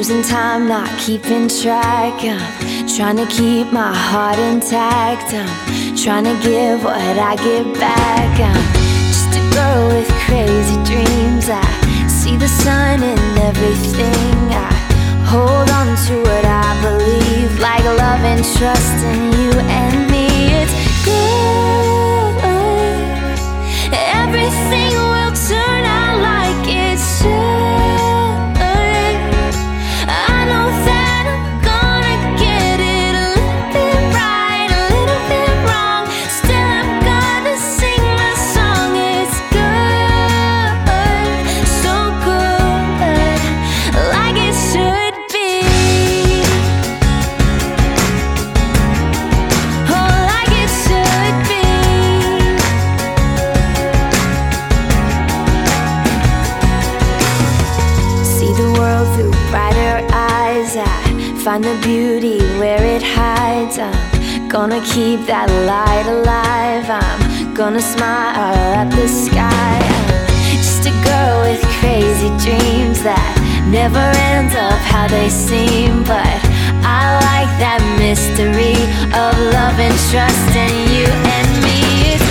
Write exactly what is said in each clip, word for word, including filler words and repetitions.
losing time, not keeping track. I'm trying to keep my heart intact. I'm trying to give what I give back. I'm just a girl with crazy dreams. I see the sun in everything. I hold on to what I believe, like love and trust in you and me. It's good. Everything will turn out like it should. Find the beauty where it hides. I'm gonna keep that light alive. I'm gonna smile at the sky. I'm just a girl with crazy dreams that never end up how they seem. But I like that mystery of love and trust in you and me. It's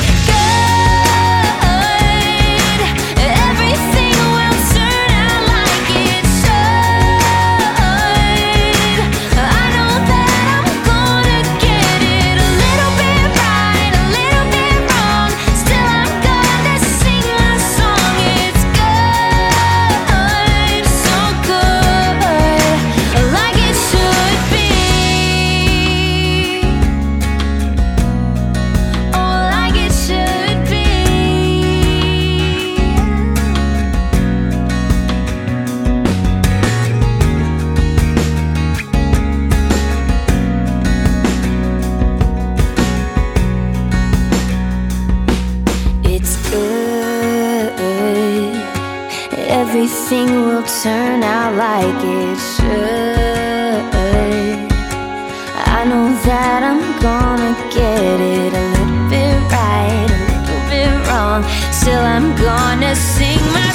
everything will turn out like it should. I know that I'm gonna get it a little bit right, a little bit wrong. Still I'm gonna sing my